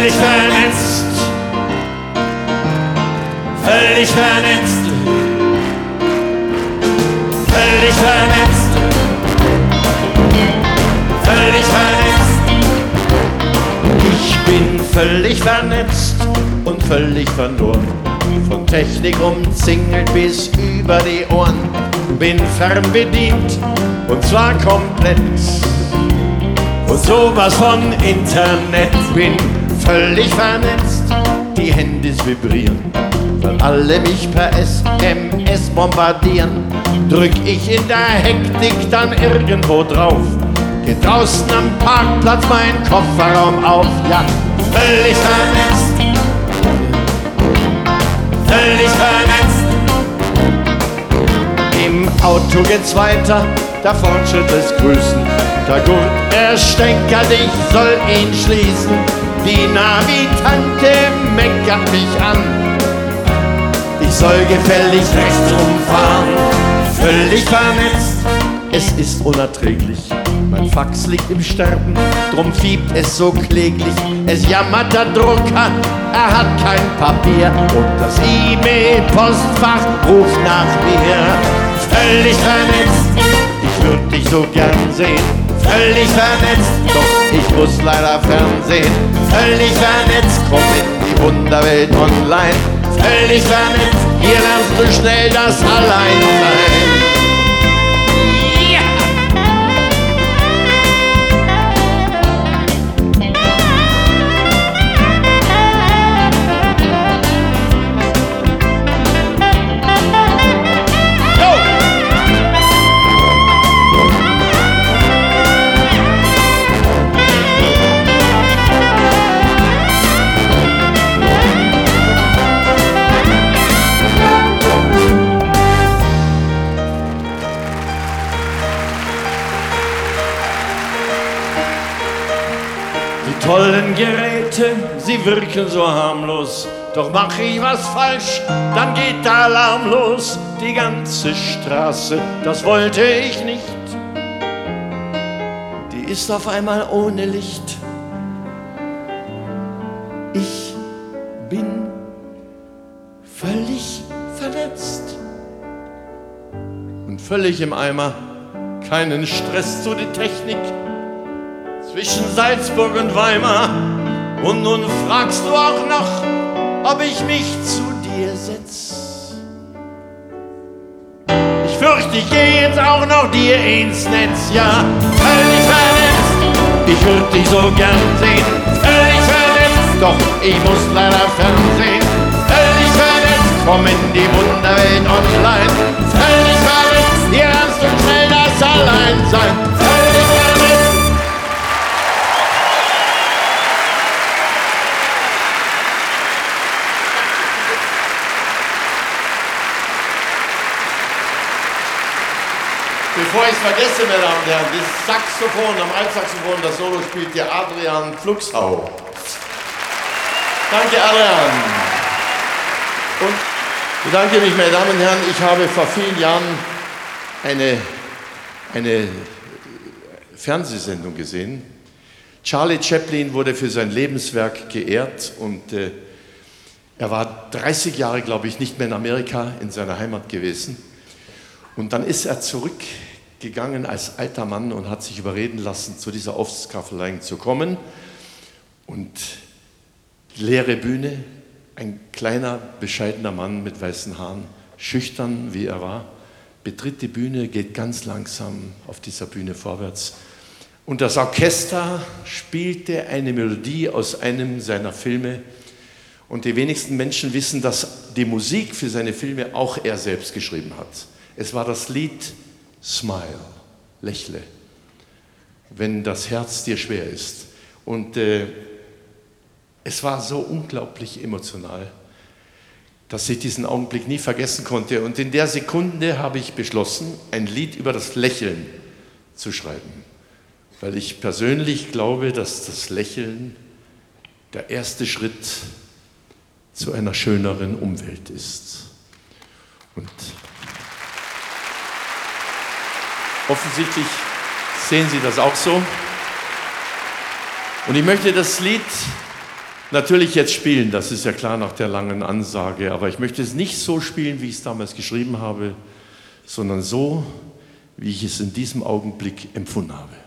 völlig vernetzt, völlig vernetzt, völlig vernetzt, völlig vernetzt. Ich bin völlig vernetzt und völlig verloren, von Technik umzingelt bis über die Ohren. Bin fernbedient und zwar komplett und sowas von Internet. Bin völlig vernetzt, die Handys vibrieren, weil alle mich per SMS bombardieren. Drück ich in der Hektik dann irgendwo drauf, geht draußen am Parkplatz mein Kofferraum auf. Ja, völlig vernetzt, völlig vernetzt. Im Auto geht's weiter, der Fortschritt ist grüßen. Der Gurt, er stänkert, ich soll ihn schließen. Die Navi-Tante meckert mich an, ich soll gefälligst rechts rumfahren. Völlig vernetzt, es ist unerträglich. Mein Fax liegt im Sterben, drum fiebt es so kläglich. Es jammert der Drucker, er hat kein Papier und das E-Mail-Postfach ruft nach mir. Völlig vernetzt, ich würd dich so gern sehen. Völlig vernetzt, doch ich muss leider fernsehen. Völlig vernetzt, komm in die Wunderwelt online. Völlig vernetzt, hier lernst du schnell das Alleinsein. Tollen Geräte, sie wirken so harmlos, doch mach ich was falsch, dann geht der Alarm los. Die ganze Straße, das wollte ich nicht, die ist auf einmal ohne Licht. Ich bin völlig vernetzt und völlig im Eimer, keinen Stress zu die Technik. Zwischen Salzburg und Weimar. Und nun fragst du auch noch, ob ich mich zu dir setz. Ich fürchte, ich geh jetzt auch noch dir ins Netz. Ja, völlig vernetzt, ich würd dich so gern sehen. Völlig vernetzt, doch ich muss leider fernsehen. Völlig vernetzt, komm in die Wunderwelt online. Völlig vernetzt, hier lernst du schnell das Alleinsein. Völlig vernetzt. Bevor ich es vergesse, meine Damen und Herren, das Saxophon, am Altsaxophon, das Solo spielt hier Adrian Fluxhau. Danke, Adrian. Und ich bedanke mich, meine Damen und Herren, ich habe vor vielen Jahren eine Fernsehsendung gesehen. Charlie Chaplin wurde für sein Lebenswerk geehrt und er war 30 Jahre, glaube ich, nicht mehr in Amerika, in seiner Heimat gewesen. Und dann ist er zurückgegangen als alter Mann und hat sich überreden lassen, zu dieser Oscarverleihung zu kommen. Und leere Bühne, ein kleiner, bescheidener Mann mit weißen Haaren, schüchtern wie er war, betritt die Bühne, geht ganz langsam auf dieser Bühne vorwärts. Und das Orchester spielte eine Melodie aus einem seiner Filme. Und die wenigsten Menschen wissen, dass die Musik für seine Filme auch er selbst geschrieben hat. Es war das Lied Smile, lächle, wenn das Herz dir schwer ist. Und es war so unglaublich emotional, dass ich diesen Augenblick nie vergessen konnte. Und in der Sekunde habe ich beschlossen, ein Lied über das Lächeln zu schreiben. Weil ich persönlich glaube, dass das Lächeln der erste Schritt zu einer schöneren Umwelt ist. Und offensichtlich sehen Sie das auch so. Und ich möchte das Lied natürlich jetzt spielen, das ist ja klar nach der langen Ansage, aber ich möchte es nicht so spielen, wie ich es damals geschrieben habe, sondern so, wie ich es in diesem Augenblick empfunden habe.